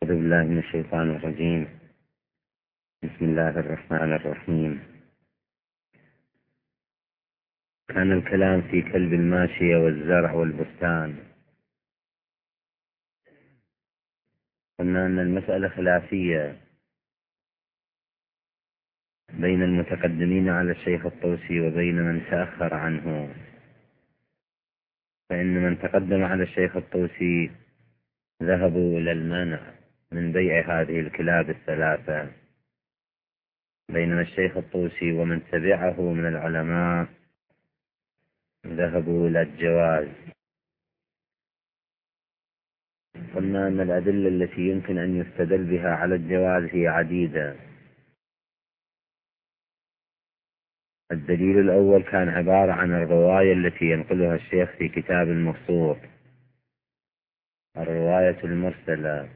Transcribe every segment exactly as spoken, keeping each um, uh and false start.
أعوذ بالله من الشيطان الرجيم. بسم الله الرحمن الرحيم. كان الكلام في كلب الماشية والزرع والبستان. قلنا أن المسألة خلافية بين المتقدمين على الشيخ الطوسي وبين من تأخر عنه، فإن من تقدم على الشيخ الطوسي ذهبوا إلى المنع من بيع هذه الكلاب الثلاثة، بينما الشيخ الطوسي ومن تبعه من العلماء ذهبوا إلى الجواز. قلنا أن الأدلة التي يمكن أن يستدل بها على الجواز هي عديدة. الدليل الأول كان عبارة عن الرواية التي ينقلها الشيخ في كتاب المبسوط، الرواية المرسلة،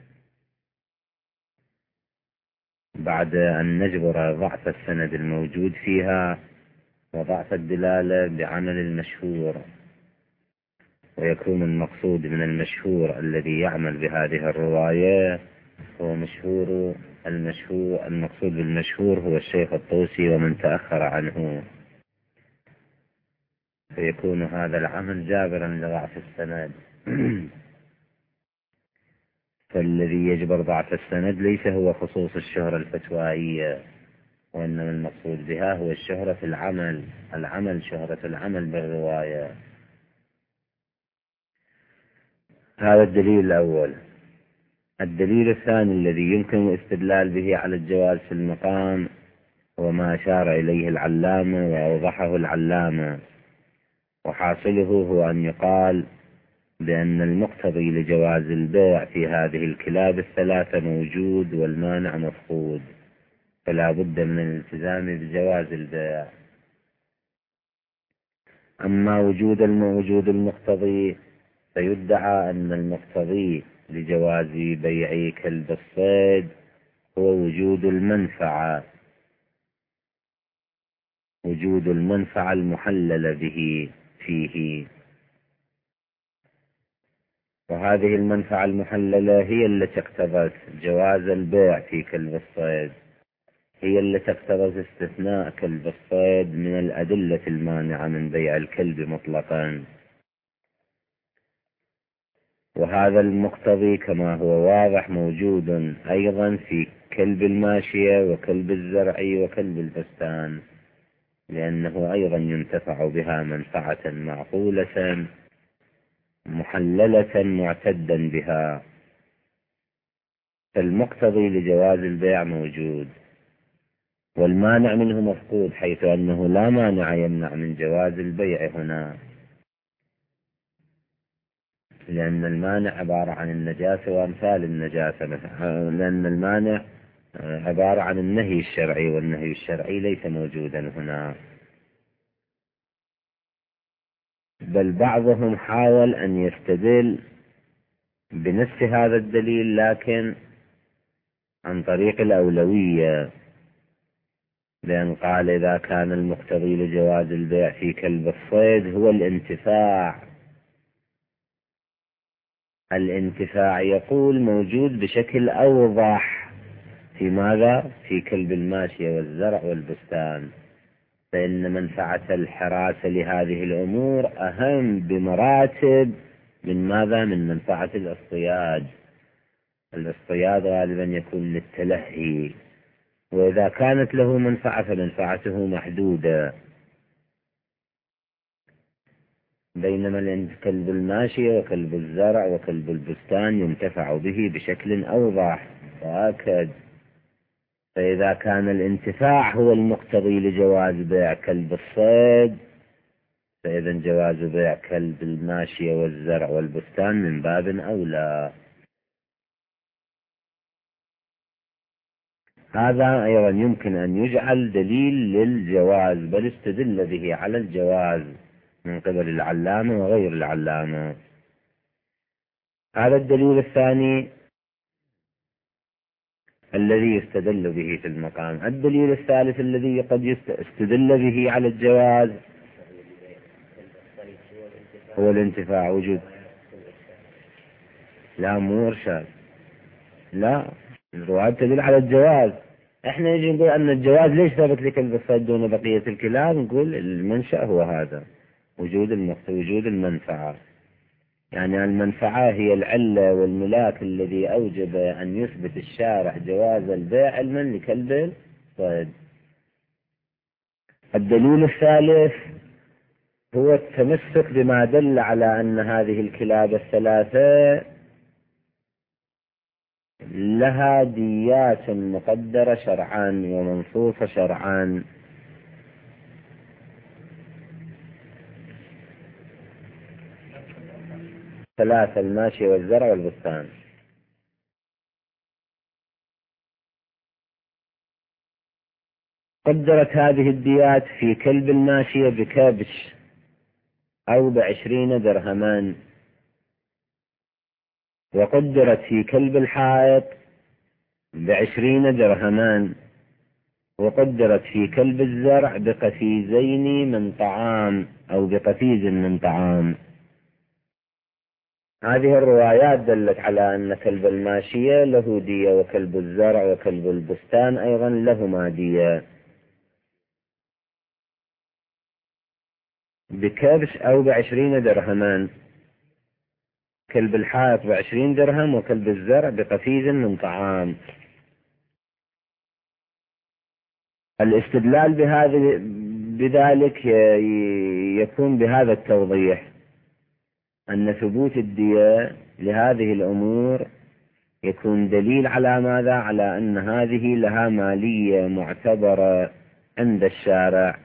بعد أن نجبر ضعف السند الموجود فيها وضعف الدلالة بعمل المشهور، ويكون المقصود من المشهور الذي يعمل بهذه الرواية هو مشهور المشهور المقصود بالمشهور هو الشيخ الطوسي ومن تأخر عنه، فيكون هذا العمل جابرا لضعف السند. فالذي يجبر ضعف السند ليس هو خصوص الشهرة الفتوائية، وإنما المقصود بها هو الشهرة في العمل العمل شهرة العمل بالرواية. هذا الدليل الأول. الدليل الثاني الذي يمكن الاستدلال به على الجواز في المقام هو ما أشار إليه العلامة وأوضحه العلامة، وحاصله هو أن يقال بأن المقتضي لجواز البيع في هذه الكلاب الثلاثة موجود والمانع مفقود، فلا بد من الالتزام بجواز البيع. أما وجود الموجود المقتضي فيدعى أن المقتضي لجواز بيع كلب الصيد هو وجود المنفعة وجود المنفعة المحللة به فيه، وهذه المنفعة المحللة هي التي اقتضت جواز البيع في كلب الصيد، هي التي اقتضت استثناء كلب الصيد من الأدلة المانعة من بيع الكلب مطلقا. وهذا المقتضي كما هو واضح موجود أيضا في كلب الماشية وكلب الزرع وكلب البستان، لأنه أيضا ينتفع بها منفعة معقولة محللة معتدا بها، فالمقتضي لجواز البيع موجود والمانع منه مفقود، حيث أنه لا مانع يمنع من جواز البيع هنا، لأن المانع عبارة عن النجاسة وأمثال النجاسة، لأن المانع عبارة عن النهي الشرعي، والنهي الشرعي ليس موجودا هنا. بل بعضهم حاول أن يستدل بنفس هذا الدليل لكن عن طريق الأولوية، لأن قال إذا كان المقتضي لجواز البيع في كلب الصيد هو الانتفاع، الانتفاع يقول موجود بشكل أوضح في ماذا؟ في كلب الماشية والزرع والبستان، فإن منفعة الحراسة لهذه الأمور أهم بمراتب من ماذا؟ من منفعة الاصطياد. الاصطياد غالبا يكون للتلهي، وإذا كانت له منفعة فمنفعته محدودة، بينما كلب الماشية وكلب الزرع وكلب البستان ينتفع به بشكل أوضح وأكد. فإذا كان الانتفاع هو المقتضي لجواز بيع كلب الصيد، فإذا جواز بيع كلب الماشية والزرع والبستان من باب أولى. هذا أيضا يمكن أن يجعل دليل للجواز، بل استدل به على الجواز من قبل العلامة وغير العلامة. هذا الدليل الثاني الذي يستدل به في المقام. الدليل الثالث الذي قد يستدل به على الجواز هو الانتفاع. وجود لا مو إرشاد لا، الروايات تدل على الجواز. احنا نجي نقول ان الجواز ليش ثبت لكلب الصيد دون بقية الكلاب؟ نقول المنشأ هو هذا، وجود المقصد، وجود المنفعة. يعني المنفعة هي العلة والملاك الذي أوجب أن يثبت الشارع جواز البيع علما لكلب الصيد. الدليل الثالث هو التمسك بما دل على أن هذه الكلاب الثلاثة لها ديات مقدرة شرعا ومنصوصة شرعا. ثلاثة: الماشية والزرع والبستان. قدرت هذه الديات في كلب الماشية بكبش أو بعشرين درهما، وقدرت في كلب الحائط بعشرين درهما، وقدرت في كلب الزرع بقفيزين من طعام أو بقفيز من طعام. هذه الروايات دلت على أن كلب الماشية له دية، وكلب الزرع وكلب البستان أيضا لهما دية بكبش أو بعشرين درهما. كلب الحائط بعشرين درهم، وكلب الزرع بقفيز من طعام. الاستدلال بهذا بذلك يكون بهذا التوضيح، أن ثبوت الدية لهذه الأمور يكون دليل على ماذا؟ على أن هذه لها مالية معتبرة عند الشارع،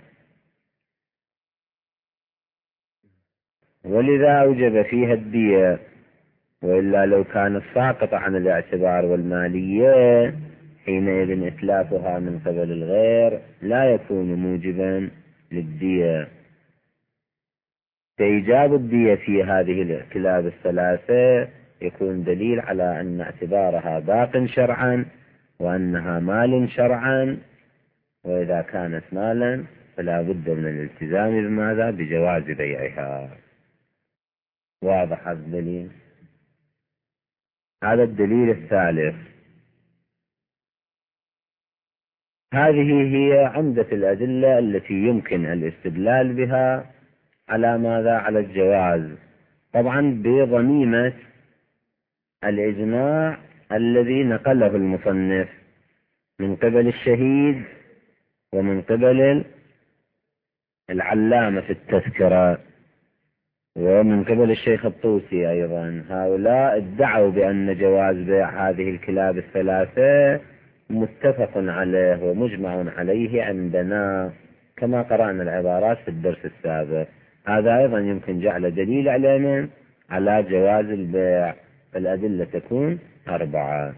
ولذا أوجب فيها الدية. وإلا لو كانت ساقطة عن الاعتبار والمالية حينئذ إتلافها من قبل الغير لا يكون موجبا للدية. فإيجاب الدية في هذه الكلاب الثلاثة يكون دليل على أن اعتبارها باق شرعا، وأنها مال شرعا. وإذا كانت مالا فلا بد من الالتزام بماذا؟ بجواز بيعها. واضح هذا الدليل؟ هذا الدليل الثالث. هذه هي عمدة الأدلة التي يمكن الاستدلال بها على ماذا؟ على الجواز، طبعا بضميمة الإجماع الذي نقله المصنف من قبل الشهيد ومن قبل العلامة في التذكرة ومن قبل الشيخ الطوسي أيضا. هؤلاء ادعوا بأن جواز بيع هذه الكلاب الثلاثة متفق عليه ومجمع عليه عندنا، كما قرأنا العبارات في الدرس السابق. هذا أيضا يمكن جعل دليل علينا على جواز البيع. الأدلة تكون أربعة.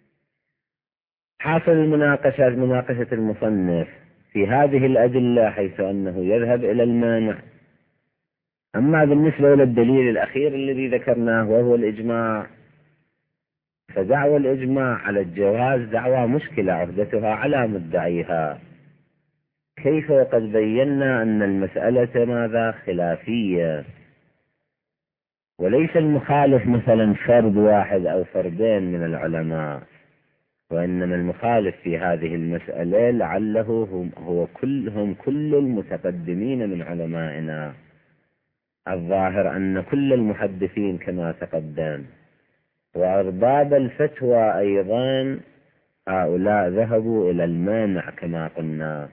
حاصل المناقشة مناقشة المصنف في هذه الأدلة حيث أنه يذهب إلى المانع. أما بالنسبة إلى الدليل الأخير الذي ذكرناه وهو الإجماع، فدعوى الإجماع على الجواز دعوى مشكلة عهدتها على مدعيها. كيف وقد بينا أن المسألة ماذا؟ خلافية، وليس المخالف مثلا فرد واحد أو فردين من العلماء، وإنما المخالف في هذه المسألة لعله هم هو كلهم كل المتقدمين من علمائنا. الظاهر أن كل المحدثين كما تقدم وأرباب الفتوى أيضا هؤلاء ذهبوا إلى المانع كما قلنا،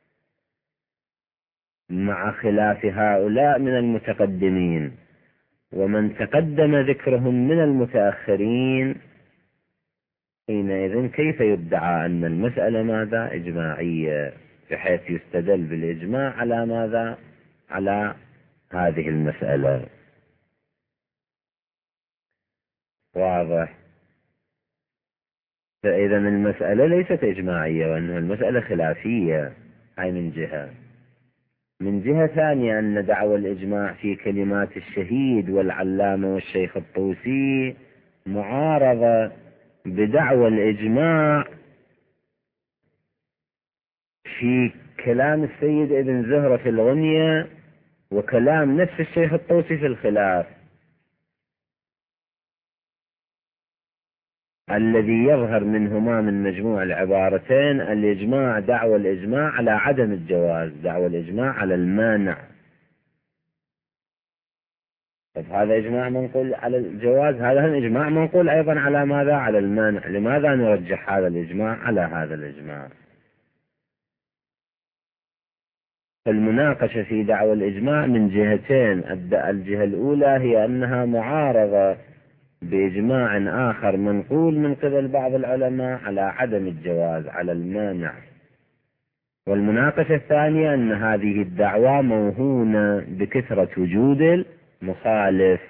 مع خلاف هؤلاء من المتقدمين. ومن تقدم ذكرهم من المتأخرين حينئذ كيف يدعى أن المسألة ماذا؟ إجماعية، بحيث يستدل بالإجماع على ماذا؟ على هذه المسألة. واضح؟ فإذا المسألة ليست إجماعية، وأنها المسألة خلافية. هاي من جهة. من جهة ثانية أن دعوى الإجماع في كلمات الشهيد والعلامة والشيخ الطوسي معارضة بدعوى الإجماع في كلام السيد ابن زهرة في الغنية وكلام نفس الشيخ الطوسي في الخلاف. الذي يظهر منهما من مجموع العبارتين الإجماع، دعوى الإجماع على عدم الجواز، دعوى الإجماع على المانع. طيب هذا إجماع منقول على الجواز، هذا هم إجماع منقول أيضا على ماذا؟ على المانع. لماذا نرجح هذا الإجماع على هذا الإجماع؟ المناقشة في دعوى الإجماع من جهتين. الجهة الأولى هي أنها معارضة بإجماع آخر منقول من قبل بعض العلماء على عدم الجواز، على المانع. والمناقشة الثانية أن هذه الدعوة موهونة بكثرة وجود المخالف،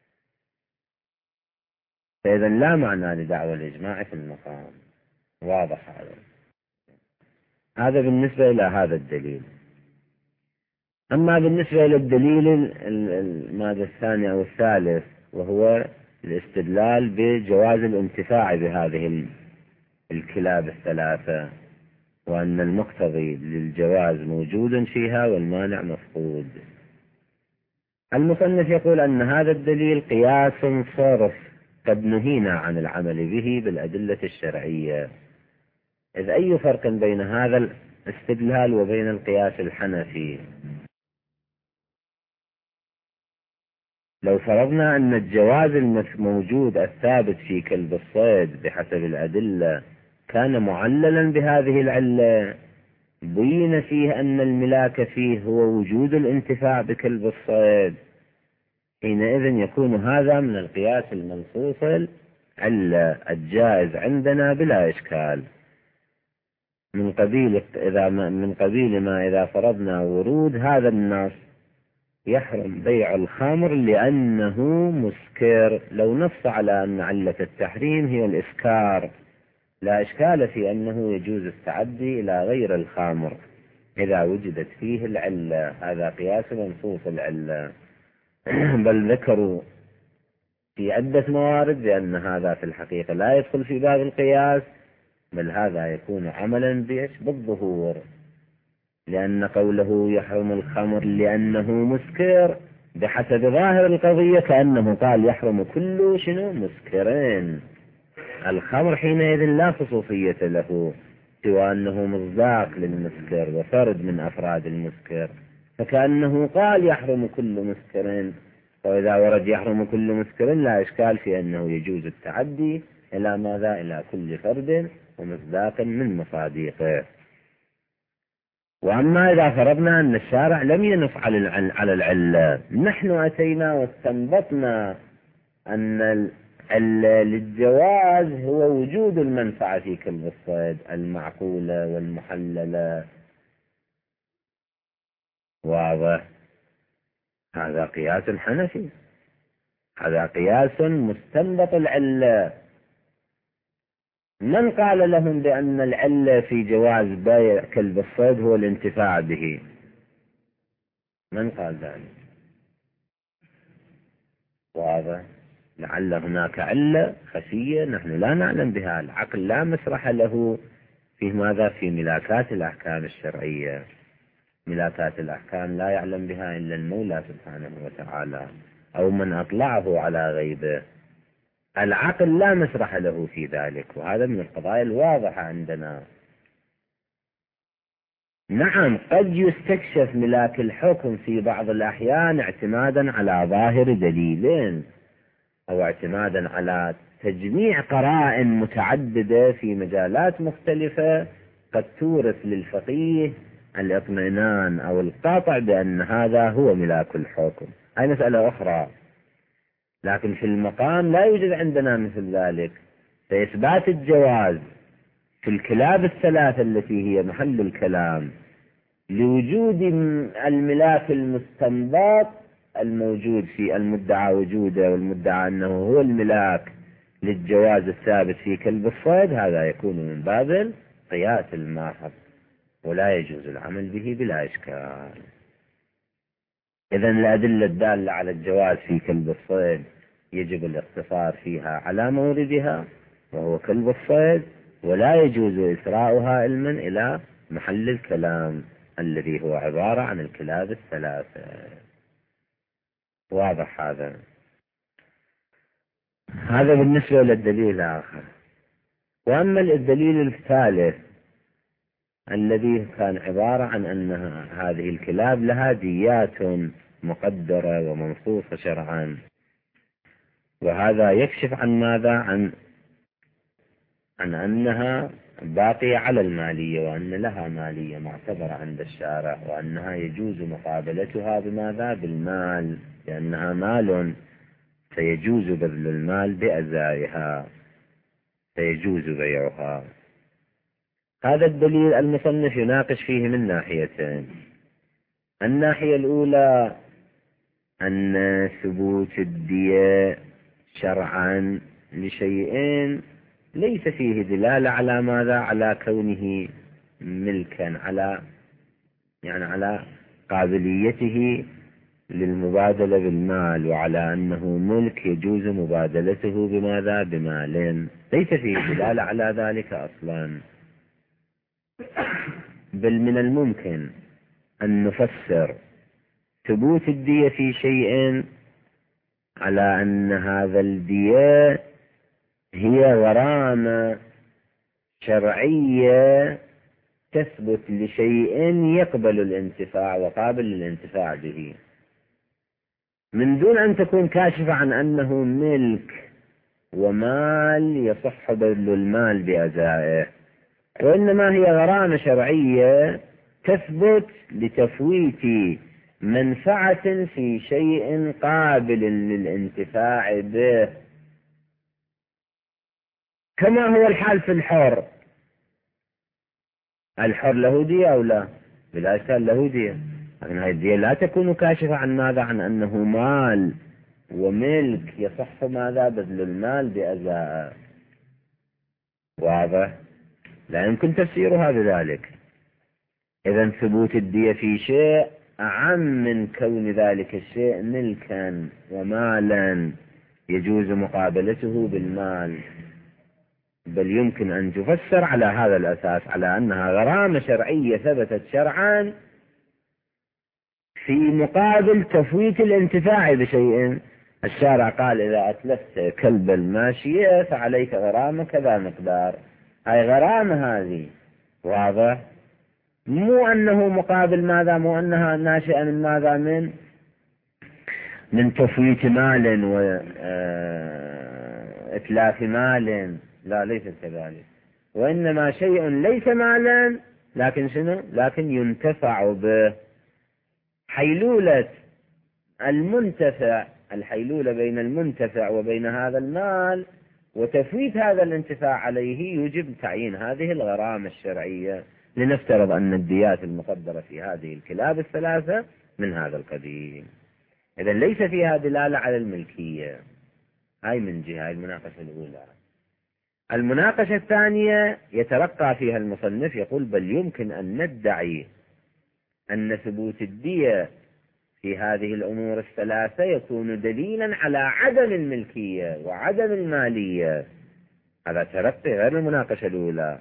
فإذا لا معنى لدعوى الإجماع في المقام. واضح هذا؟ هذا بالنسبة إلى هذا الدليل. أما بالنسبة إلى الدليل المادة الثانية أو الثالث، وهو الاستدلال بجواز الانتفاع بهذه الكلاب الثلاثة، وأن المقتضي للجواز موجود فيها والمانع مفقود. المصنف يقول أن هذا الدليل قياس صرف قد نهينا عن العمل به بالأدلة الشرعية. إذ أي فرق بين هذا الاستدلال وبين القياس الحنفي؟ لو فرضنا أن الجواز الموجود الثابت في كلب الصيد بحسب الأدلة كان معللا بهذه العلة، بين فيه أن الملاك فيه هو وجود الانتفاع بكلب الصيد، حينئذ يكون هذا من القياس المنصوص العلة الجائز عندنا بلا إشكال، من قبيل إذا ما من قبيل ما إذا فرضنا ورود هذا النص يحرم بيع الخمر لأنه مسكر، لو نص على أن علة التحريم هي الإسكار لا إشكال في أنه يجوز التعدي إلى غير الخمر إذا وجدت فيه العلة. هذا قياس منصوص العلة. بل ذكروا في عدة موارد بأن هذا في الحقيقة لا يدخل في باب القياس، بل هذا يكون عملا بالظهور، لأن قوله يحرم الخمر لأنه مسكر بحسب ظاهر القضية كأنه قال يحرم كل شنو مسكرين. الخمر حينئذ لا خصوصية له سوى أنه مصداق للمسكر وفرد من أفراد المسكر، فكأنه قال يحرم كل مسكرين. وإذا ورد يحرم كل مسكر لا إشكال في أنه يجوز التعدي إلى ماذا؟ إلى كل فرد ومصداق من مصاديقه. وأما إذا فرضنا أن الشارع لم ينص على العلة، نحن أتينا واستنبطنا أن للجواز هو وجود المنفعة في كلب الصيد المعقولة والمحللة. واضح؟ هذا قياس حنفي، هذا قياس مستنبط العلة. من قال لهم بأن العلة في جواز بيع كلب الصيد هو الانتفاع به؟ من قال ذلك؟ واضح؟ لعل هناك علة خفية نحن لا نعلم بها، العقل لا مسرح له في ماذا؟ في ملاكات الأحكام الشرعية. ملاكات الأحكام لا يعلم بها إلا المولى سبحانه وتعالى أو من أطلعه على غيبه. العقل لا مسرح له في ذلك، وهذا من القضايا الواضحة عندنا. نعم قد يستكشف ملاك الحكم في بعض الأحيان اعتمادا على ظاهر دليلين أو اعتمادا على تجميع قرائن متعددة في مجالات مختلفة قد تورث للفقيه الاطمئنان أو القاطع بأن هذا هو ملاك الحكم. هذه مسألة أخرى، لكن في المقام لا يوجد عندنا مثل ذلك. فإثبات الجواز في الكلاب الثلاثة التي هي محل الكلام لوجود الملاك المستنبط الموجود في المدعى وجوده والمدعى أنه هو الملاك للجواز الثابت في كلب الصيد، هذا يكون من باب القياس الماحظ ولا يجوز العمل به بلا إشكال. إذن الأدلة الدالة على الجواز في كلب الصيد يجب الاقتصار فيها على موردها وهو كلب الصيد، ولا يجوز إسراؤها علما إلى محل الكلام الذي هو عبارة عن الكلاب الثلاثة. واضح هذا؟ هذا بالنسبة للدليل الآخر. وأما الدليل الثالث الذي كان عبارة عن أن هذه الكلاب لها ديات مقدرة ومنصوصة شرعا، وهذا يكشف عن ماذا؟ عن عن أنها باقية على المالية، وأن لها مالية معتبرة عند الشارع، وأنها يجوز مقابلتها بماذا؟ بالمال، لأنها مال فيجوز بذل المال بأزائها، فيجوز بيعها. هذا الدليل المصنف يناقش فيه من ناحيتين. الناحية الأولى أن ثبوت الدية شرعا لشيئين ليس فيه دلالة على ماذا؟ على كونه ملكا، على يعني على قابليته للمبادلة بالمال، وعلى أنه ملك يجوز مبادلته بماذا؟ بمال. ليس فيه دلالة على ذلك أصلا، بل من الممكن أن نفسر ثبوت الدية في شيء على أن هذا الدية هي غرامة شرعية تثبت لشيء يقبل الانتفاع وقابل للانتفاع به، من دون أن تكون كاشفة عن أنه ملك ومال يصح بذل المال بأزائه، وإنما هي غرامة شرعية تثبت لتفويت منفعة في شيء قابل للانتفاع به، كما هو الحال في الحر. الحر له دية أو لا؟ بلا شك له دية، لكن هذه الدية لا تكون كاشفة عن ماذا؟ عن أنه مال وملك يصح ماذا؟ بذل المال بأزائه. واضح؟ لا يمكن تفسيرها بذلك. إذن ثبوت الدية في شيء أعم من كون ذلك الشيء ملكا ومالا يجوز مقابلته بالمال، بل يمكن أن تفسر على هذا الأساس، على أنها غرامة شرعية ثبتت شرعا في مقابل تفويت الانتفاع بشيء. الشارع قال إذا أتلفت كلب الماشية فعليك غرامة كذا مقدار، هاي غرامة هذه. واضح؟ مو أنه مقابل ماذا؟ مو أنها ناشئة من ماذا؟ من من تفويت مال وإتلاف مال، لا ليست كذلك، وإنما شيء ليس مالا لكن شنو؟ لكن ينتفع به. حيلولة المنتفع، الحيلولة بين المنتفع وبين هذا المال وتفويت هذا الانتفاع عليه يوجب تعيين هذه الغرامة الشرعية. لنفترض أن الديات المقدرة في هذه الكلاب الثلاثة من هذا القبيل، إذن ليس فيها دلالة على الملكية. هاي من جهة المناقشة الأولى. المناقشة الثانية يترقى فيها المصنف، يقول بل يمكن أن ندعي أن ثبوت الدية في هذه الأمور الثلاثة يكون دليلا على عدم الملكية وعدم المالية. هذا ترقي غير المناقشة الأولى.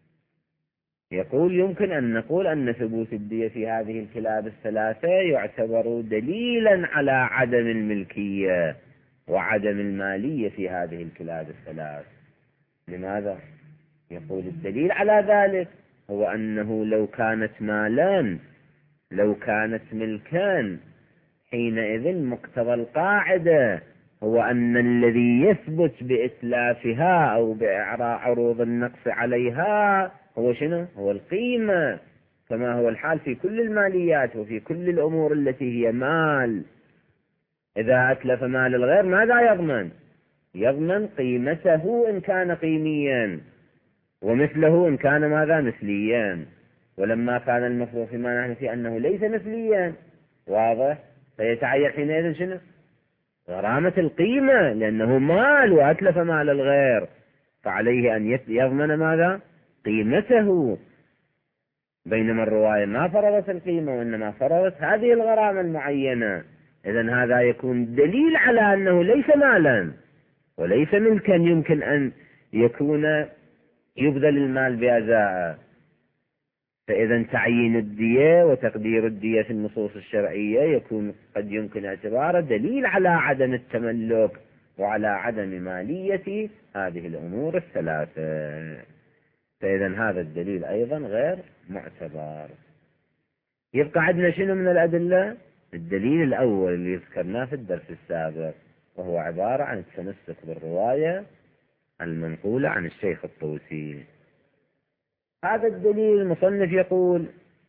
يقول يمكن أن نقول أن ثبوت الدية في هذه الكلاب الثلاثة يعتبر دليلا على عدم الملكية وعدم المالية في هذه الكلاب الثلاث. لماذا؟ يقول الدليل على ذلك هو أنه لو كانت مالان، لو كانت ملكان، حينئذ مقتضى القاعدة هو أن الذي يثبت بإتلافها أو بإعراء عروض النقص عليها هو شنو؟ هو القيمة، كما هو الحال في كل الماليات وفي كل الأمور التي هي مال. إذا أتلف مال الغير ماذا يضمن؟ يضمن قيمته إن كان قيميا، ومثله إن كان ماذا؟ مثليا. ولما كان المفروض فيما نحن في أنه ليس مثليا، واضح، فيتعين حينئذ شنو؟ غرامة القيمة، لأنه مال وأتلف مال الغير، فعليه أن يضمن ماذا؟ قيمته. بينما الرواية ما فرضت القيمة وإنما فرضت هذه الغرامة المعينة. إذن هذا يكون دليل على أنه ليس مالا وليس ملكا يمكن أن يكون يبذل المال بأزاء. فإذا تعيين الدية وتقدير الدية في النصوص الشرعية يكون قد يمكن اعتباره دليل على عدم التملك وعلى عدم مالية هذه الأمور الثلاثة. فإذا هذا الدليل أيضا غير معتبر. يبقى عندنا شنو من الأدلة؟ الدليل الأول اللي ذكرناه في الدرس السابق، وهو عبارة عن التمسك بالرواية المنقولة عن الشيخ الطوسي. هذا الدليل المصنف يقول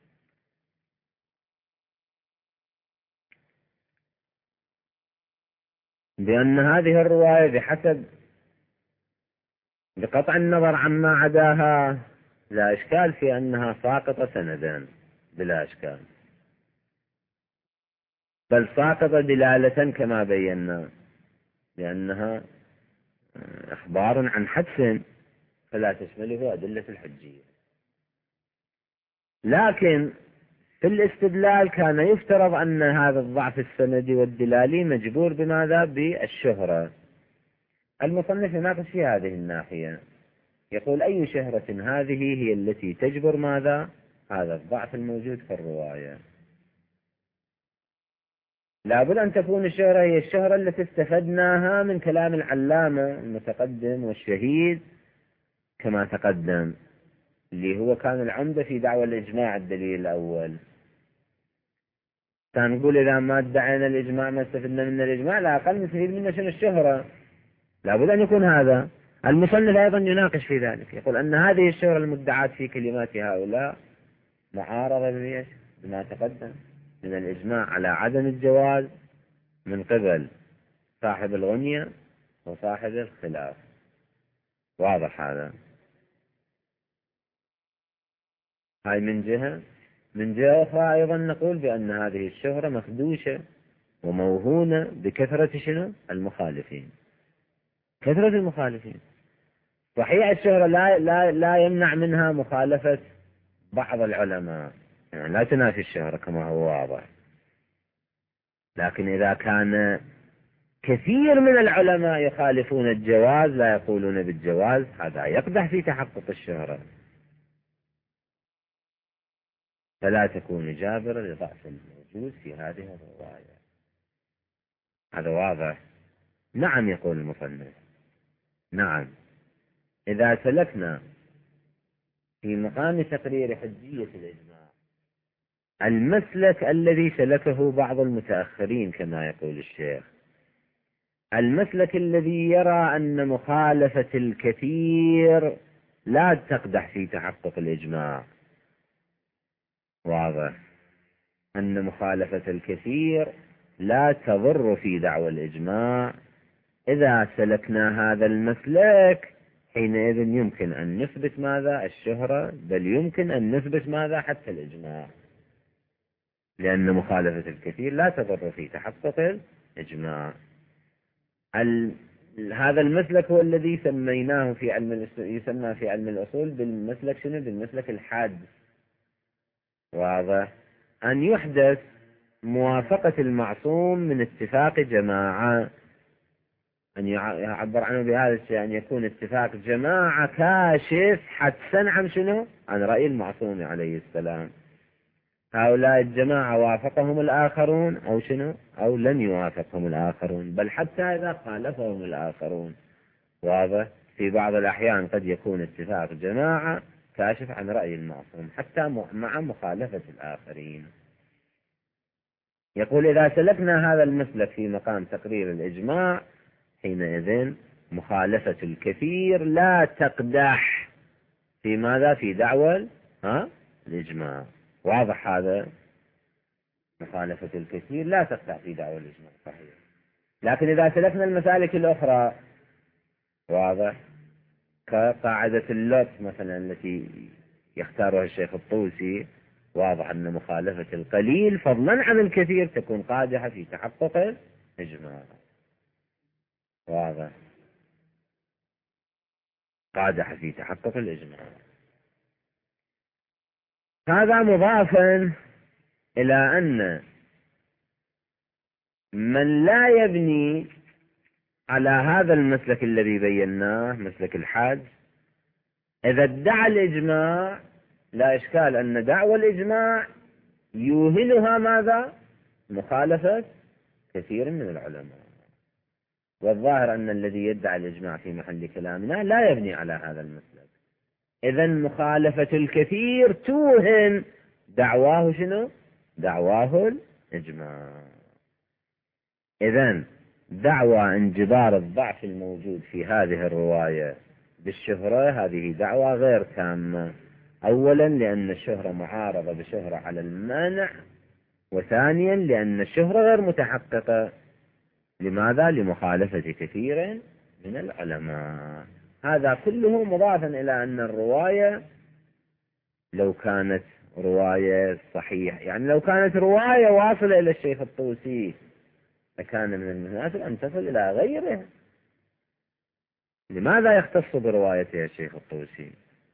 بأن هذه الرواية بحسب بقطع النظر عما عداها لا إشكال في أنها ساقطة سندا بلا إشكال، بل ساقطة دلالة كما بينا، لأنها إخبار عن حدث فلا تشمله أدلة الحجية. لكن في الاستدلال كان يفترض أن هذا الضعف السندي والدلالي مجبور بماذا؟ بالشهرة. المصنف يناقش في هذه الناحية، يقول أي شهرة هذه هي التي تجبر ماذا؟ هذا الضعف الموجود في الرواية. لابد أن تكون الشهرة هي الشهرة التي استفدناها من كلام العلامة المتقدم والشهيد كما تقدم، اللي هو كان العمدة في دعوى الإجماع. الدليل الأول كان نقول إذا ما ادعينا الإجماع ما استفدنا من الإجماع، لا أقل نستفيد منه شنو؟ الشهرة. لابد أن يكون هذا. المصنف أيضا يناقش في ذلك، يقول أن هذه الشهرة المدعاة في كلمات هؤلاء معارضة بما تقدم من الإجماع على عدم الجواز من قبل صاحب الغنية وصاحب الخلاف. واضح هذا؟ هاي من جهة. من جهة أخرى أيضا نقول بأن هذه الشهرة مخدوشة وموهونة بكثرة شنو؟ المخالفين. كثرة المخالفين. صحيح الشهرة لا, لا, لا يمنع منها مخالفة بعض العلماء، يعني لا تنافي الشهرة كما هو واضح، لكن إذا كان كثير من العلماء يخالفون الجواز لا يقولون بالجواز، هذا يقدح في تحقق الشهرة، فلا تكون جابرة لضعف الموجود في هذه الرواية. هذا واضح؟ نعم. يقول المصنف نعم، إذا سلكنا في مقام تقرير حجية الإجماع المسلك الذي سلكه بعض المتأخرين كما يقول الشيخ، المسلك الذي يرى أن مخالفة الكثير لا تقدح في تحقق الإجماع، واضح أن مخالفة الكثير لا تضر في دعوى الإجماع، إذا سلكنا هذا المسلك حينئذ يمكن أن نثبت ماذا؟ الشهرة، بل يمكن أن نثبت ماذا؟ حتى الإجماع، لأن مخالفة الكثير لا تضر في تحقق الإجماع. ال... هذا المسلك هو الذي سميناه في علم الأصول، يسمى في علم الأصول بالمسلك شنو؟ بالمسلك الحاد. واضح؟ أن يحدث موافقة المعصوم من اتفاق جماعة، أن يعبر عنه بهذا الشيء، أن يكون اتفاق جماعة كاشف حدسا عن شنو؟ عن رأي المعصوم عليه السلام. هؤلاء الجماعة وافقهم الآخرون أو شنو؟ أو لم يوافقهم الآخرون، بل حتى إذا خالفهم الآخرون. واضح؟ في بعض الأحيان قد يكون اتفاق جماعة كاشف عن رأي المعصوم حتى مع مخالفة الآخرين. يقول إذا سلكنا هذا المسلك في مقام تقرير الإجماع حينئذ مخالفة الكثير لا تقدح في ماذا؟ في دعوى ها؟ الإجماع. واضح هذا؟ مخالفة الكثير لا تقدح في دعوى الإجماع، صحيح. لكن إذا سلكنا المسالك الأخرى، واضح، كقاعدة اللوت مثلا التي يختارها الشيخ الطوسي، واضح أن مخالفة القليل فضلا عن الكثير تكون قادحة في تحقق الإجماع. واضح؟ قادحة في تحقق الإجماع. هذا مضافا إلى أن من لا يبني على هذا المسلك الذي بيناه، مسلك الحاج، إذا ادعى الإجماع لا إشكال أن دعوى الإجماع يوهنها ماذا؟ مخالفة كثير من العلماء. والظاهر أن الذي يدعي الإجماع في محل كلامنا لا يبني على هذا المسلك. إذن مخالفة الكثير توهم دعواه شنو؟ دعواه الإجماع. إذن دعوى انجبار الضعف الموجود في هذه الرواية بالشهرة هذه دعوى غير تامة. أولا لأن الشهرة معارضة بشهرة على المانع، وثانيا لأن الشهرة غير متحققة. لماذا؟ لمخالفة كثير من العلماء. هذا كله مضافا إلى أن الرواية لو كانت رواية صحيحة، يعني لو كانت رواية واصلة إلى الشيخ الطوسي لكان من المناسب أن تصل إلى غيره. لماذا يختص بروايته الشيخ الطوسي؟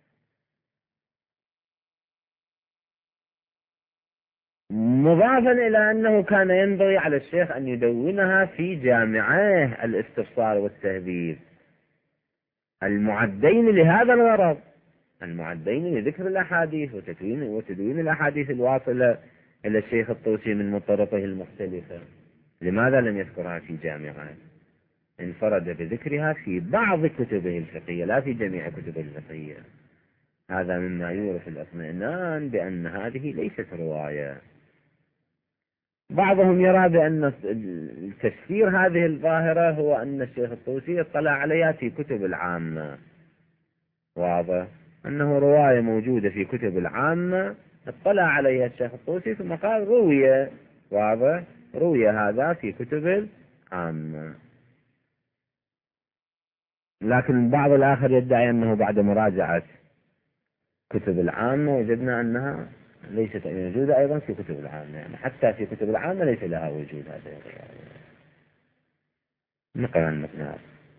مضافا إلى أنه كان ينبغي على الشيخ أن يدونها في جامعيه الاستفسار والتهذيب المعدين لهذا الغرض، المعدين لذكر الأحاديث وتدوين وتدوين الأحاديث الواصلة إلى الشيخ الطوسي من مطرقه المختلفة. لماذا لم يذكرها في جامعه؟ انفرد بذكرها في بعض كتبه الفقهية لا في جميع كتبه الفقهية. هذا مما يورث الاطمئنان بأن هذه ليست رواية. بعضهم يرى بأن تفسير هذه الظاهرة هو أن الشيخ الطوسي اطلع عليها في كتب العامة. واضح أنه رواية موجودة في كتب العامة اطلع عليها الشيخ الطوسي ثم قال روية. واضح روي هذا في كتب العامة. لكن البعض الآخر يدعي أنه بعد مراجعة كتب العامة وجدنا أنها ليست موجودة أيضا في كتب العامة، يعني حتى في كتب العامة ليس لها وجود. هذا نقرأ المقناع.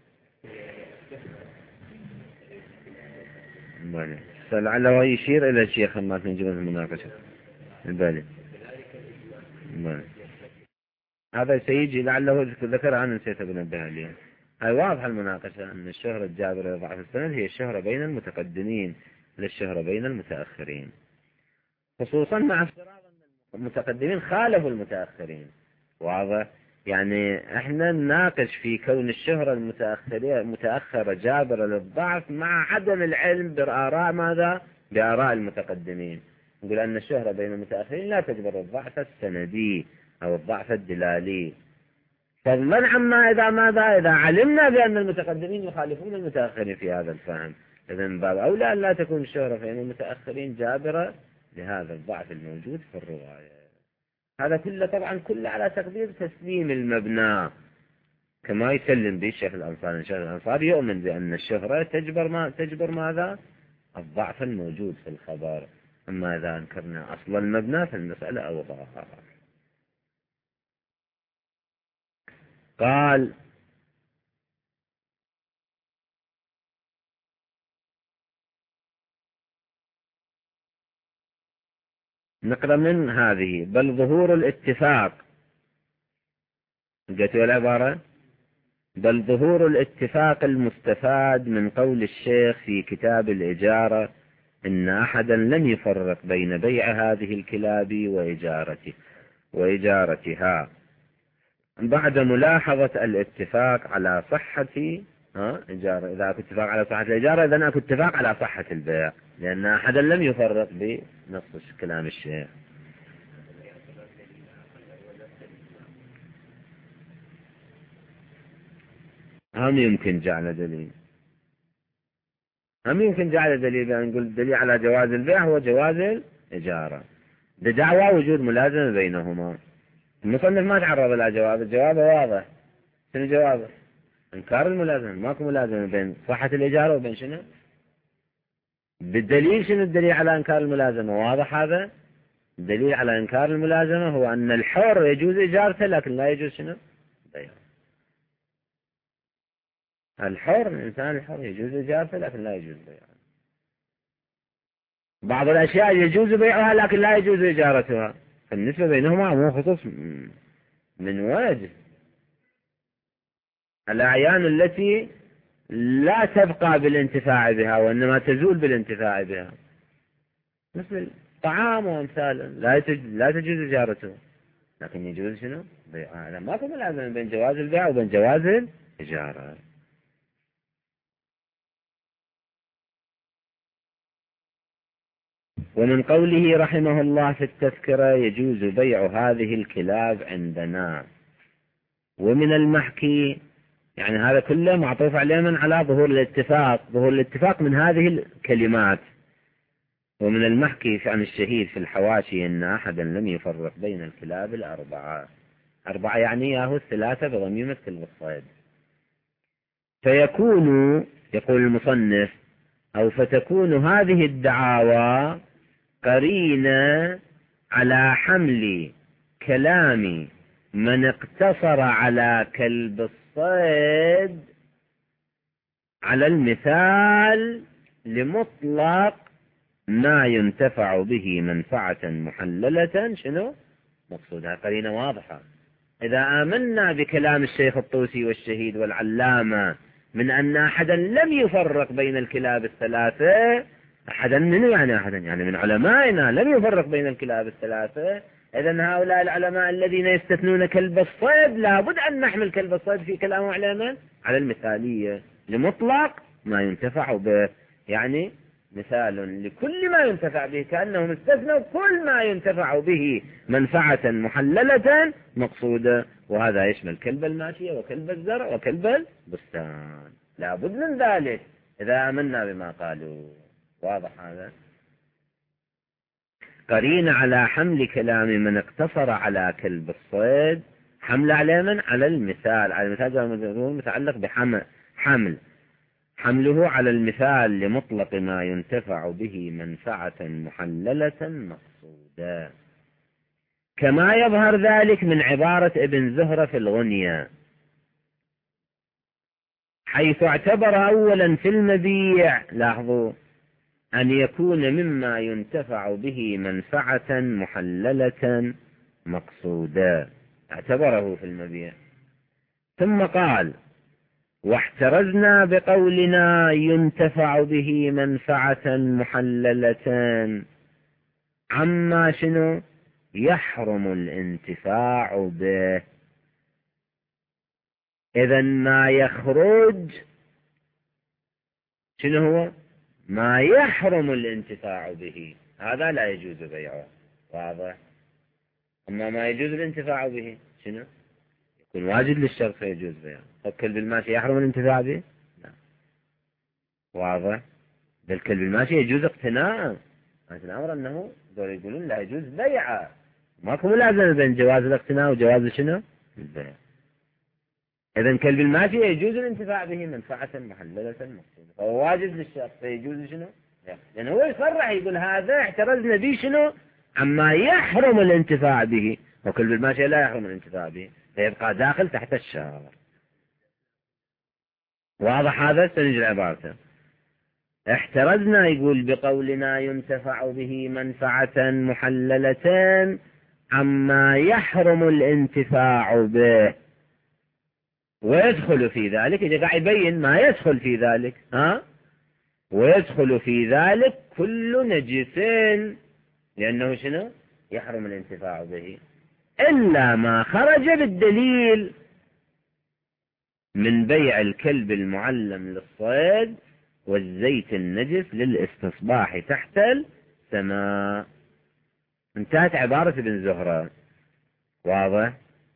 فلعله يشير إلى الشيخ ما تنجب المناقشة البالي. هذا سيجي لعله ذكر عنه نسيت بنبه عليه. هاي واضحة المناقشة أن الشهرة الجابرة ضعف السند هي الشهرة بين المتقدمين للشهرة بين المتأخرين، خصوصا مع افتراض أن المتقدمين خالفوا المتأخرين. واضح يعني احنا نناقش في كون الشهرة المتأخرة جابرة للضعف مع عدم العلم بآراء ماذا؟ بآراء المتقدمين. نقول أن الشهرة بين المتأخرين لا تجبر الضعف السندي أو الضعف الدلالي، فضلا عما إذا ماذا إذا علمنا بأن المتقدمين يخالفون المتأخرين في هذا الفهم. إذن باب أولى أن لا تكون الشهرة بين المتأخرين جابرة لهذا الضعف الموجود في الرواية. هذا كله طبعا كله على تقدير تسليم المبنى كما يسلم به الشيخ الأنصاري. الشيخ الأنصاري يؤمن بأن الشهرة تجبر ما تجبر ماذا؟ الضعف الموجود في الخبر. أما إذا أنكرنا أصل المبنى فالمسألة أوضح. قال نقرأ من هذه بل ظهور الاتفاق. جت العبارة بل ظهور الاتفاق المستفاد من قول الشيخ في كتاب الإجارة إن أحدا لم يفرق بين بيع هذه الكلاب وإجارته وإجارتها بعد ملاحظة الاتفاق على صحة ها إجارة. إذا أكو اتفاق على صحة الإجارة إذن أكو اتفاق على صحة البيع، لأن أحدا لم يفرق بنص كلام الشيخ. هم يمكن جعل دليل هم يمكن جعل دليل بأن نقول دليل على جواز البيع هو جواز الإجارة بدعوى وجود ملازمة بينهما. المصنف ما تعرض إلى جواب. الجواب واضح. شنو جوابه؟ إنكار الملازمة. ماكو ملازمة بين صحة الإجارة وبين شنو؟ بالدليل. شنو الدليل على إنكار الملازمة؟ واضح هذا. الدليل على إنكار الملازمة هو أن الحر يجوز إجارته لكن لا يجوز شنو؟ بيعه. الحر الإنسان الحر يجوز إجارته لكن لا يجوز بيعه. بعض الأشياء يجوز بيعها لكن لا يجوز إجارتها، فالنسبة بينهما مو خصوص من وجه. الأعيان التي لا تبقى بالانتفاع بها وإنما تزول بالانتفاع بها مثل الطعام وأمثاله لا لا تجوز إجارته لكن يجوز شنو؟ بيعها. ما كنا لازم بين جواز البيع وبين جواز تجارة. ومن قوله رحمه الله في التذكرة يجوز بيع هذه الكلاب عندنا. ومن المحكي يعني هذا كله معطوف عليه من على ظهور الاتفاق، ظهور الاتفاق من هذه الكلمات. ومن المحكي عن الشهيد في الحواشي أن أحدا لم يفرق بين الكلاب الأربعة. أربعة يعني ياهو الثلاثة بضميم الكلب الصيد. فيكون يقول المصنف أو فتكون هذه الدعاوى قرينة على حمل كلام من اقتصر على كلب الصيد على المثال لمطلق ما ينتفع به منفعة محللة. شنو مقصودها؟ قرينة واضحة. إذا آمنا بكلام الشيخ الطوسي والشهيد والعلامة من أن أحدا لم يفرق بين الكلاب الثلاثة، أحدا منه يعني أحدا يعني من علمائنا لم يفرق بين الكلاب الثلاثة، إذن هؤلاء العلماء الذين يستثنون كلب الصيد لابد أن نحمل كلب الصيد في كلامهم على على المثالية لمطلق ما ينتفع به، يعني مثال لكل ما ينتفع به، كأنهم استثنوا كل ما ينتفع به منفعة محللة مقصودة. وهذا يشمل كلب الماشية وكلب الزرع وكلب البستان، لابد من ذلك إذا آمنا بما قالوا. واضح هذا؟ قرينة على حمل كلام من اقتصر على كلب الصيد، حمل على من؟ على المثال، على المثال متعلق بحمل حمل حمله على المثال لمطلق ما ينتفع به منفعة محللة مقصودة، كما يظهر ذلك من عبارة ابن زهرة في الغنية، حيث اعتبر أولا في المبيع، لاحظوا، أن يكون مما ينتفع به منفعة محللة مقصودة، اعتبره في المبيع. ثم قال واحترزنا بقولنا ينتفع به منفعة محللة عما شنو يحرم الانتفاع به. إذن ما يخرج شنو هو؟ ما يحرم الانتفاع به، هذا لا يجوز بيعه. واضح؟ أما ما يجوز الانتفاع به شنو؟ يكون واجد للشرط فيجوز بيعه. الكلب الماشي يحرم الانتفاع به؟ لا. واضح؟ بالكلب الماشي يجوز اقتناء، لكن الأمر أنه دول يقولون لا يجوز بيعه، ماكو ملازمة بين جواز الاقتناء وجواز شنو؟ البيع. إذن كلب الماشي يجوز الانتفاع به منفعة محللة مقصودة، فهو واجب للشرط فيجوز شنو؟ لأنه هو يصرح يقول هذا احترزنا به شنو؟ عما يحرم الانتفاع به، وكلب الماشي لا يحرم الانتفاع به فيبقى داخل تحت الشرط. واضح هذا؟ سنجي عبارته. احترزنا يقول بقولنا ينتفع به منفعة محللة عما يحرم الانتفاع به، ويدخل في ذلك، إذا قاعد يبين ما يدخل في ذلك، ها؟ ويدخل في ذلك كل نجس، لأنه شنو؟ يحرم الانتفاع به، إلا ما خرج بالدليل من بيع الكلب المعلم للصيد والزيت النجس للاستصباح تحت السماء. انتهت عبارة ابن زهرة. واضح؟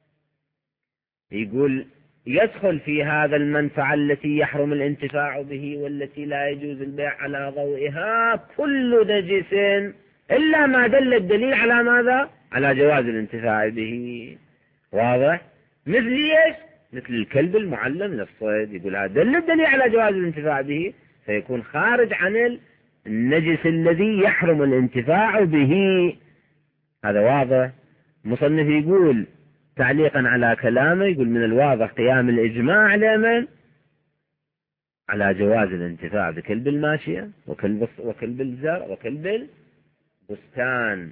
يقول يدخل في هذا المنفعة التي يحرم الانتفاع به والتي لا يجوز البيع على ضوئها كل نجس إلا ما دل الدليل على ماذا؟ على جواز الانتفاع به. واضح؟ مثل ايش؟ مثل الكلب المعلم للصيد، يقول هذا دل الدليل على جواز الانتفاع به فيكون خارج عن النجس الذي يحرم الانتفاع به. هذا واضح. مصنف يقول تعليقا على كلامه، يقول من الواضح قيام الإجماع لمن؟ على جواز الانتفاع بكلب الماشية وكلب وكلب الزرع وكلب البستان.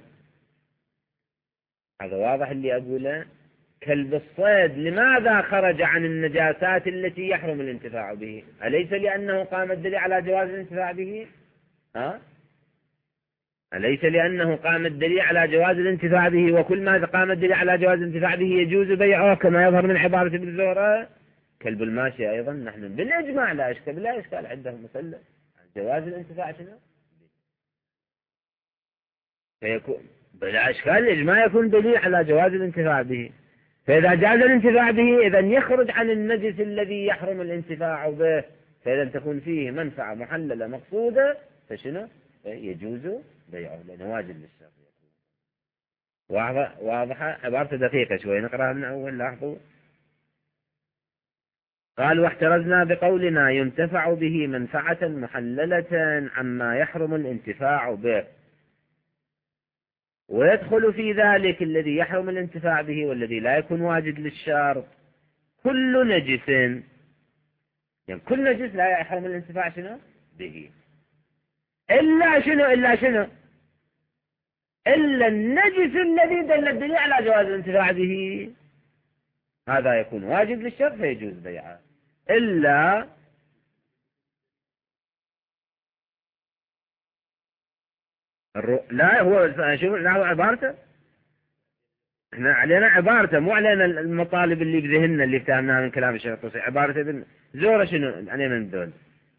هذا واضح اللي أقوله. كلب الصيد لماذا خرج عن النجاسات التي يحرم الانتفاع به؟ أليس لأنه قام الدليل على جواز الانتفاع به؟ ها؟ أليس لأنه قام الدليل على جواز الانتفاع به، وكل ما قام الدليل على جواز الانتفاع به يجوز بيعه كما يظهر من عبارة ابن زهرة؟ كلب الماشية أيضا نحن بالإجماع لا إشكال لا إشكال عندهم مسلم جواز الانتفاع شنو؟ فيكون بلا إشكال الإجماع يكون دليل على جواز الانتفاع به. فإذا جاز الانتفاع به إذا يخرج عن النجس الذي يحرم الانتفاع به، فإذا تكون فيه منفعة محللة مقصودة فشنو؟ يجوز بيعه لأنه واجب للشرط. واضحة عبارة دقيقة شوي نقرأها من أول لاحظوا. قال واحترزنا بقولنا ينتفع به منفعة محللة عما يحرم الانتفاع به، ويدخل في ذلك الذي يحرم الانتفاع به والذي لا يكون واجد للشرط كل نجس، يعني كل نجس لا يحرم الانتفاع شنو به إلا شنو إلا شنو إلا النجس الذي دل الدليل على جواز الانتفاع به، هذا يكون واجب للشرط فيجوز بيعه. إلا الرو... لا هو شوف لا هو عبارته احنا علينا عبارته مو علينا المطالب اللي بذهننا اللي فهمناها من كلام الشيخ الطوسي. عبارته ابن زورة شنو علينا من دول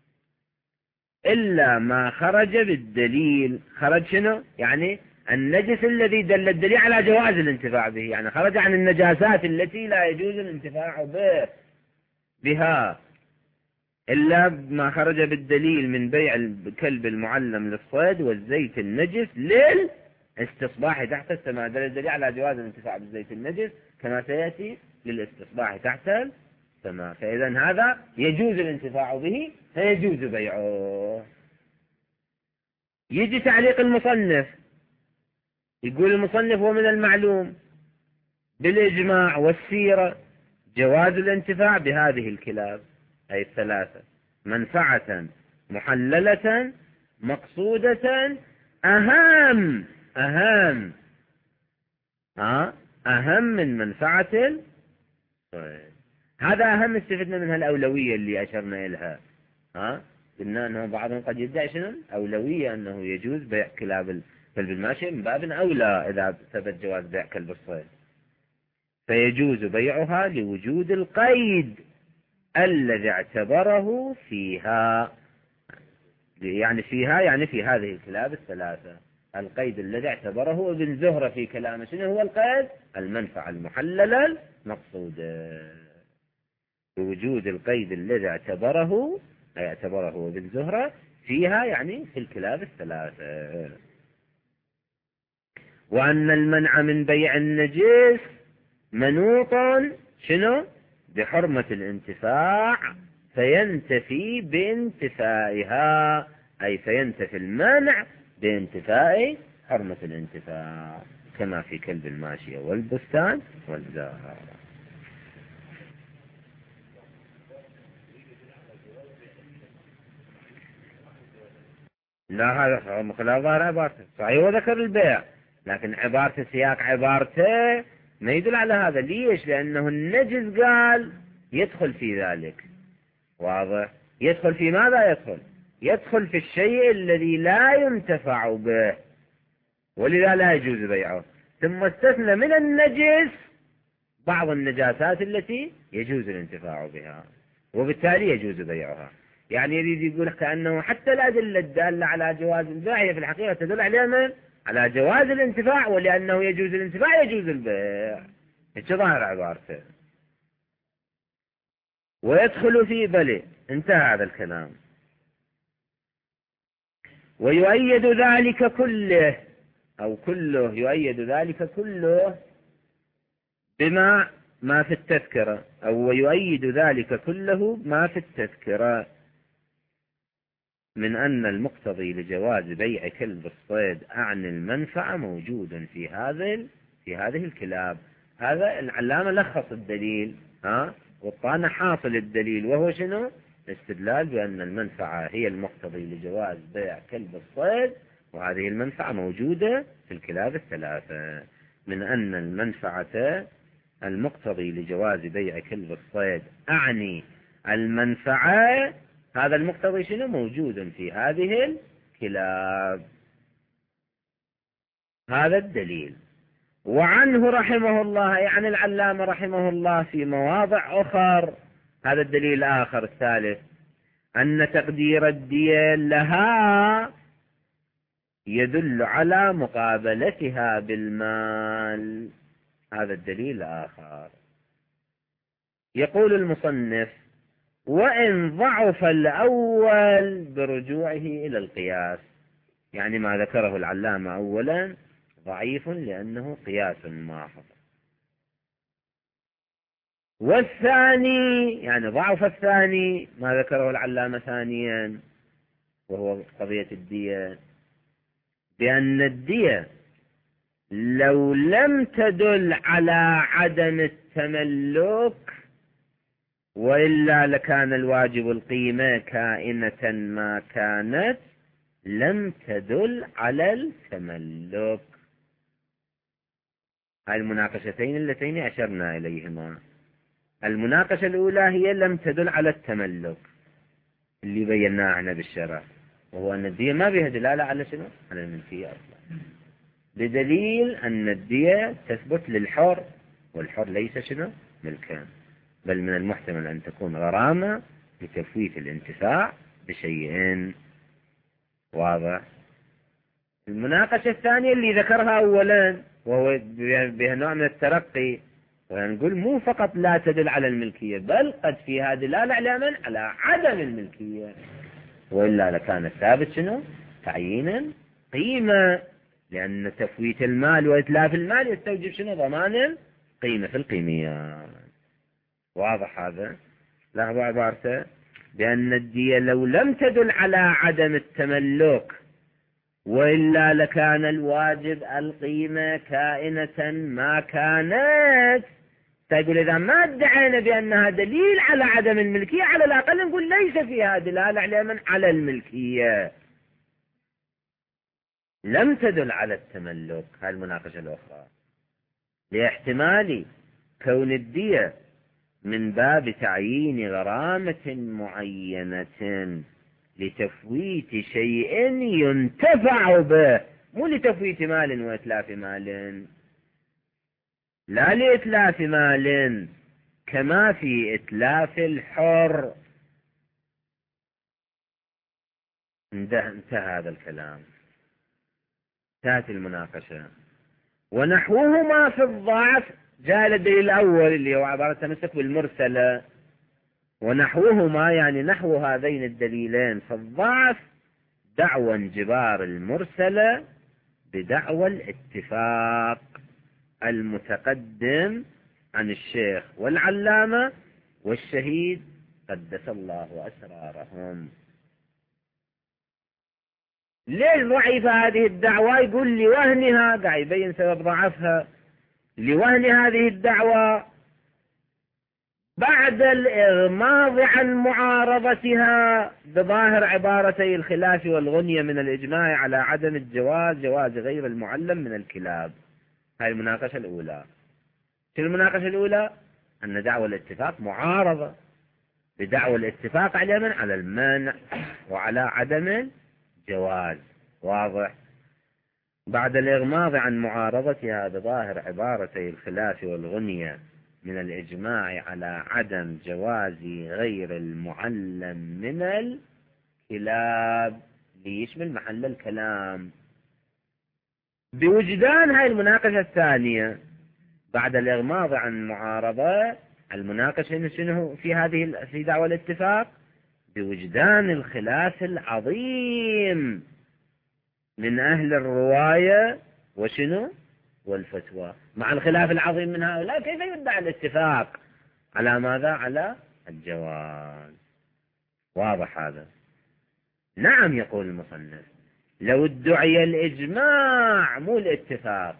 إلا ما خرج بالدليل. خرج شنو يعني النجس الذي دل الدليل على جواز الانتفاع به، يعني خرج عن النجاسات التي لا يجوز الانتفاع به بها، إلا ما خرج بالدليل من بيع الكلب المعلم للصيد والزيت النجس للاستصباح تحت السماء. دل الدليل على جواز الانتفاع بالزيت النجس كما سيأتي للاستصباح تحت السماء، فإذا هذا يجوز الانتفاع به فيجوز بيعه. يجي تعليق المصنف يقول المصنف ومن المعلوم بالإجماع والسيرة جواز الانتفاع بهذه الكلاب أي الثلاثة منفعة محللة مقصودة أهم أهم ها أهم من منفعة طيب. هذا أهم استفدنا منها الأولوية اللي أشرنا إليها. ها قلنا أنه بعضهم قد يدعي شنو أولوية أنه يجوز بيع كلاب كلب الماشية من باب أولى إذا ثبت جواز بيع كلب الصيد، فيجوز بيعها لوجود القيد الذي اعتبره فيها، يعني فيها يعني في هذه الكلاب الثلاثة. القيد الذي اعتبره ابن زهرة في كلامه شنو هو القيد؟ المنفعة المحللة المقصودة، بوجود القيد الذي اعتبره أي اعتبره ابن زهرة فيها يعني في الكلاب الثلاثة. وأن المنع من بيع النجس منوط شنو بحرمة الانتفاع فينتفي بانتفائها، أي فينتفي المنع بانتفاء حرمة الانتفاع كما في كلب الماشية والبستان والزهر. لا هذا خلاف ظاهر عبارته صحيح وذكر البيع، لكن عبارته سياق عبارته ما يدل على هذا. ليش؟ لأنه النجس قال يدخل في ذلك. واضح؟ يدخل في ماذا يدخل؟ يدخل في الشيء الذي لا ينتفع به ولذا لا يجوز بيعه، ثم استثنى من النجس بعض النجاسات التي يجوز الانتفاع بها وبالتالي يجوز بيعها. يعني يريد يقول كأنه حتى الأدلة الدالة على جواز البيع هي في الحقيقة تدل على من؟ على جواز الانتفاع، ولأنه يجوز الانتفاع يجوز البيع. ايش ظاهر عبارته؟ ويدخل في بلي انتهى هذا الكلام. ويؤيد ذلك كله أو كله يؤيد ذلك كله بما ما في التذكرة، أو ويؤيد ذلك كله ما في التذكرة من أن المقتضي لجواز بيع كلب الصيد أعني المنفعة موجود في هذه في هذه الكلاب. هذا العلامة لخص الدليل ها وطان حاصل الدليل وهو شنو؟ الاستدلال بأن المنفعة هي المقتضي لجواز بيع كلب الصيد، وهذه المنفعة موجودة في الكلاب الثلاثة. من أن المنفعة المقتضي لجواز بيع كلب الصيد أعني المنفعة، هذا المقتضي شنو؟ موجود في هذه الكلاب. هذا الدليل. وعنه رحمه الله يعني العلامة رحمه الله في مواضع أخر هذا الدليل الآخر الثالث، أن تقدير الدية لها يدل على مقابلتها بالمال. هذا الدليل الآخر. يقول المصنف: وإن ضعف الأول برجوعه إلى القياس، يعني ما ذكره العلامة أولا ضعيف لأنه قياس محض، والثاني يعني ضعف الثاني ما ذكره العلامة ثانيا وهو قضية الدية، بأن الدية لو لم تدل على عدم التملك وإلا لكان الواجب القيمة كائنة ما كانت، لم تدل على التملك. هاي المناقشتين اللتين أشرنا إليهما. المناقشة الأولى هي لم تدل على التملك اللي بيناه احنا بالشرع، وهو أن الدية ما بها دلالة على شنو؟ على الملكية أصلا، بدليل أن الدية تثبت للحر، والحر ليس شنو؟ ملكا، بل من المحتمل أن تكون غرامة لتفويت الانتفاع بشيء. واضح؟ المناقشة الثانية اللي ذكرها أولا وهو بها نوع من الترقي، ونقول مو فقط لا تدل على الملكية، بل قد فيها دلالة على من؟ على عدم الملكية، وإلا لكان الثابت شنو؟ تعيينا قيمة، لأن تفويت المال وإتلاف المال يستوجب شنو؟ ضمان قيمة في القيميات. واضح هذا؟ لاحظوا عبارته بأن الدية لو لم تدل على عدم التملك وإلا لكان الواجب القيمة كائنة ما كانت. تقول إذا ما ادعينا بأنها دليل على عدم الملكية، على الأقل نقول ليس فيها دلالة على من؟ على الملكية، لم تدل على التملك. هذه المناقشة الأخرى، لاحتمال كون الدية من باب تعيين غرامة معينة لتفويت شيء ينتفع به، مو لتفويت مال وإتلاف مال، لا لإتلاف مال كما في إتلاف الحر. انتهى هذا الكلام، انتهت المناقشة. ونحوهما في الضعف، جاء الدليل الأول اللي هو عبارة تمسك بالمرسلة، ونحوهما يعني نحو هذين الدليلين في الضعف دعوى انجبار المرسلة بدعوى الاتفاق المتقدم عن الشيخ والعلامة والشهيد قدس الله أسرارهم. ليش ضعيفة هذه الدعوة؟ يقول لوهنها، قاعد يبين سبب ضعفها، لوهن هذه الدعوة بعد الإغماض عن معارضتها بظاهر عبارتي الخلاف والغنية من الإجماع على عدم الجواز، جواز غير المعلم من الكلاب. هذه المناقشة الأولى. في المناقشة الأولى أن دعوى الاتفاق معارضة بدعوى الاتفاق على من؟ على المنع وعلى عدم الجواز. واضح؟ بعد الإغماض عن معارضتها بظاهر عبارتي الخلاف والغنية من الإجماع على عدم جواز غير المعلم من الكلاب، ليشمل محل الكلام. بوجدان هاي المناقشة الثانية بعد الإغماض عن معارضة، المناقشة شنو في هذه في دعوى الاتفاق؟ بوجدان الخلاف العظيم من أهل الرواية وشنو؟ والفتوى. مع الخلاف العظيم من هؤلاء كيف يدعى الاتفاق على ماذا؟ على الجواز. واضح هذا؟ نعم، يقول المصنف لو ادعي الإجماع مو الاتفاق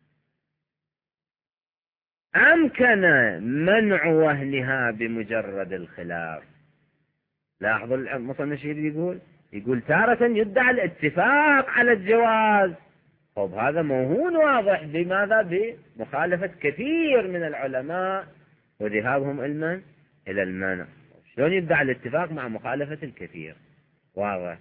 أمكن منع وهنها بمجرد الخلاف. لاحظوا المصنف شو يقول؟ يقول تارة يدعى الاتفاق على الجواز. طب هذا موهون واضح بماذا؟ بمخالفة كثير من العلماء وذهابهم علما إلى المنع. شلون يدعى الاتفاق مع مخالفة الكثير؟ واضح.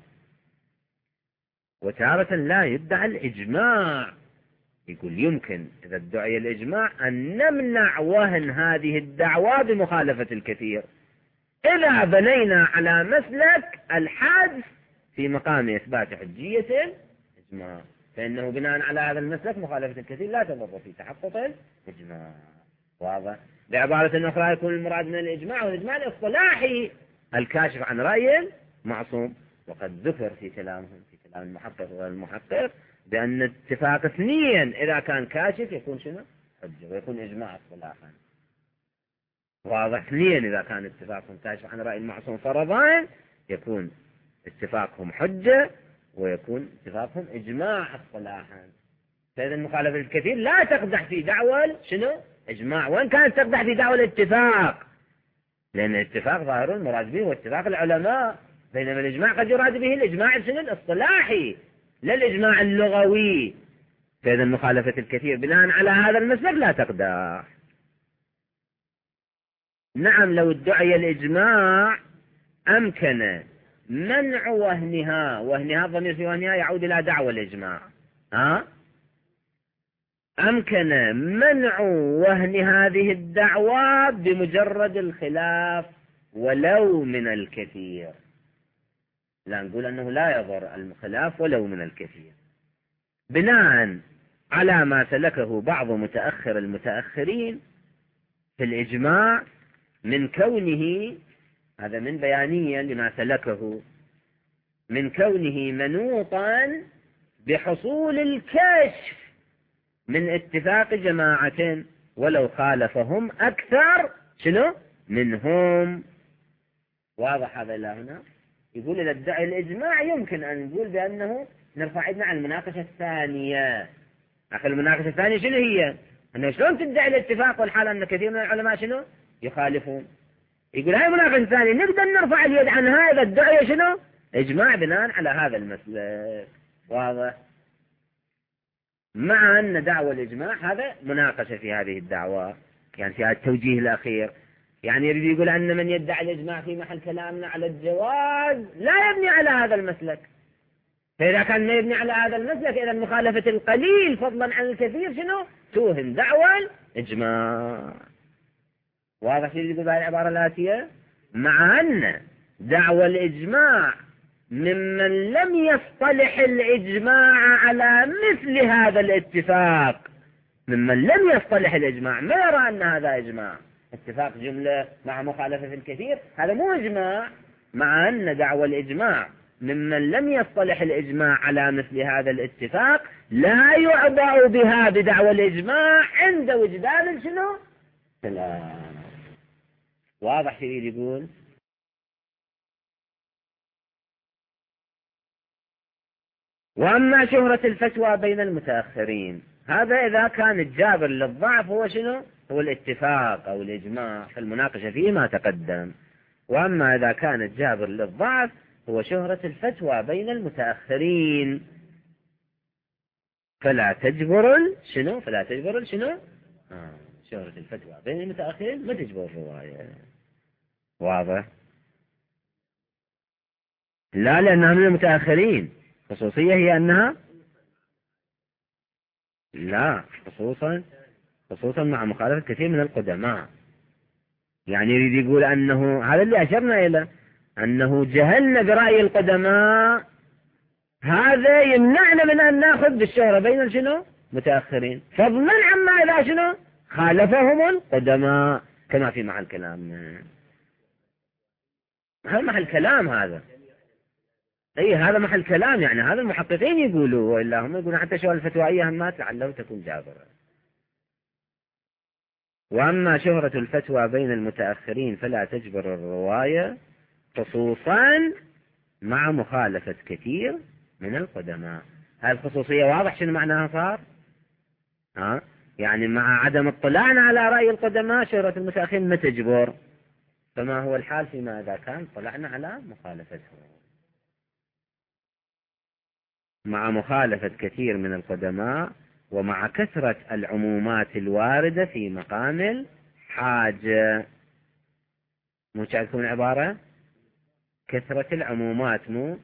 وتارة لا يدعى الإجماع، يقول يمكن إذا ادعي الإجماع أن نمنع وهن هذه الدعوة بمخالفة الكثير. إذا بنينا على مسلك الحذف في مقام إثبات حجية الإجماع، فإنه بناء على هذا المسلك مخالفة الكثير لا تضر في تحقق الإجماع. واضح؟ بعبارة أخرى يكون المراد من الإجماع والإجماع الاصطلاحي الكاشف عن رأي المعصوم. وقد ذكر في كلامهم في كلام المحقق والمحقق بأن اتفاق اثنين إذا كان كاشف يكون شنو؟ حجة، ويكون إجماع اصطلاحا. واضح؟ اثنين إذا كان اتفاقهم كاشف عن رأي المعصوم فرضان يكون اتفاقهم حجة، ويكون اتفاقهم إجماع اصطلاحا. فإذا المخالفة الكثير لا تقدح في دعوى شنو؟ إجماع، وإن كانت تقدح في دعوى الاتفاق، لأن الاتفاق ظاهر المراد به واتفاق العلماء، بينما الإجماع قد يراد به الإجماع شنو؟ الاصطلاحي لا الإجماع اللغوي. فإذا المخالفة الكثير بناء على هذا المسلك لا تقدح. نعم، لو ادعي الإجماع أمكن منع وهنها، وهنها ضمير في وهنها يعود إلى دعوى الإجماع، ها؟ أمكن منع وهن هذه الدعوى بمجرد الخلاف ولو من الكثير. لا نقول أنه لا يضر الخلاف ولو من الكثير، بناء على ما سلكه بعض متأخر المتأخرين في الإجماع من كونه، هذا من بيانيا لما سلكه، من كونه منوطا بحصول الكشف من اتفاق جماعة ولو خالفهم أكثر شنو منهم. واضح هذا إلى هنا؟ يقول إذا ادعي الإجماع يمكن أن نقول بأنه نرفع يدنا عن المناقشة الثانية. أخي المناقشة الثانية شنو هي؟ أنه شلون تدعي الاتفاق والحال أن كثير من العلماء شنو يخالفون. يقول هاي المناقشة الثانية نقدر نرفع اليد عن هذا الدعية شنو إجماع بناء على هذا المسلك. واضح؟ مع أن دعوى الإجماع هذا مناقشة في هذه الدعوة، يعني في هذا التوجيه الأخير، يعني يريد يقول أن من يدعي الإجماع في محل كلامنا على الجواز لا يبني على هذا المسلك. فإذا كان ما يبني على هذا المسلك إذا مخالفة القليل فضلا عن الكثير شنو توهم دعوى الإجماع. واضح شيء يقول بهذه العبارة الآتية؟ مع أن دعوى الإجماع ممن لم يصطلح الإجماع على مثل هذا الاتفاق، ممن لم يصطلح الإجماع ما يرى أن هذا إجماع، اتفاق جملة مع مخالفة في الكثير هذا مو إجماع. مع أن دعوى الإجماع ممن لم يصطلح الإجماع على مثل هذا الاتفاق لا يعبأ بها بدعوى الإجماع عند وجدان شنو سلام. واضح شيء يقول؟ وأما شهرة الفتوى بين المتأخرين هذا إذا كان الجابر للضعف هو شنو هو الاتفاق أو الإجماع، فالمناقشة فيه ما تقدم. وأما إذا كان الجابر للضعف هو شهرة الفتوى بين المتأخرين فلا تجبر شنو فلا تجبر شنو آه. شهرة الفتوى بين المتأخرين ما تجبر الرواية. واضح؟ لا، لأنها من المتأخرين. خصوصية هي أنها لا خصوصا خصوصا مع مخالفة كثير من القدماء. يعني يريد يقول أنه هذا اللي أشرنا إلى أنه جهلنا برأي القدماء هذا يمنعنا من أن نأخذ بالشهرة بين شنو متأخرين، فضلا عما إذا شنو خالفهم القدماء كما في محل كلام. هذا محل كلام، هذا أي هذا محل كلام، يعني هذا المحققين يقولوا، وإلا هم يقولون حتى شهرة الفتوى أهمات لعله تكون جابرة. وأما شهرة الفتوى بين المتأخرين فلا تجبر الرواية خصوصا مع مخالفة كثير من القدماء. هذه الخصوصية واضح شنو معناها صار؟ ها؟ يعني مع عدم اطلاعنا على رأي القدماء شهرة المتأخرين ما تجبر، فما هو الحال فيما إذا كان طلعنا على مخالفتهم؟ مع مخالفة كثير من القدماء ومع كثرة العمومات الواردة في مقام الحاجة. مو تعرفون العبارة؟ كثرة العمومات، مو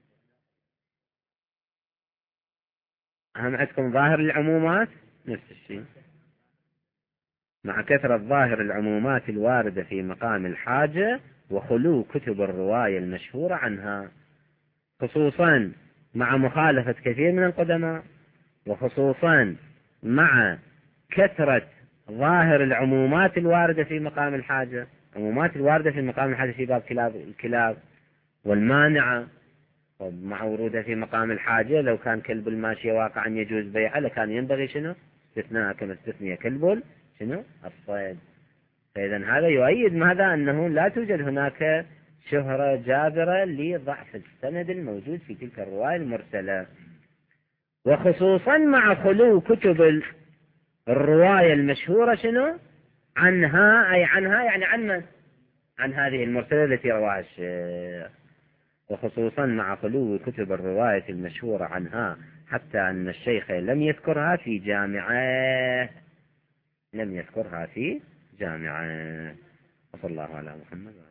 أهم عندكم ظاهر العمومات نفس الشيء. مع كثرة ظاهر العمومات الواردة في مقام الحاجة وخلو كتب الرواية المشهورة عنها، خصوصا مع مخالفة كثير من القدماء، وخصوصا مع كثرة ظاهر العمومات الواردة في مقام الحاجة، عمومات الواردة في مقام الحاجة في باب كلاب الكلاب والمانعة، ومع ورودها في مقام الحاجة لو كان كلب الماشية واقعا يجوز بيعه لكان ينبغي شنو استثناء كما استثنية كلب شنو الصيد. فإذا هذا يؤيد ماذا؟ أنه لا توجد هناك شهرة جابرة لضعف السند الموجود في تلك الرواية المرسلة، وخصوصا مع خلو كتب الرواية المشهورة شنو عنها، أي عنها يعني عن من؟ عن هذه المرسلة التي رواها الشيخ، وخصوصا مع خلو كتب الرواية المشهورة عنها، حتى أن الشيخ لم يذكرها في جامعه، لم يذكرها في جامعه. وصلى الله على محمد.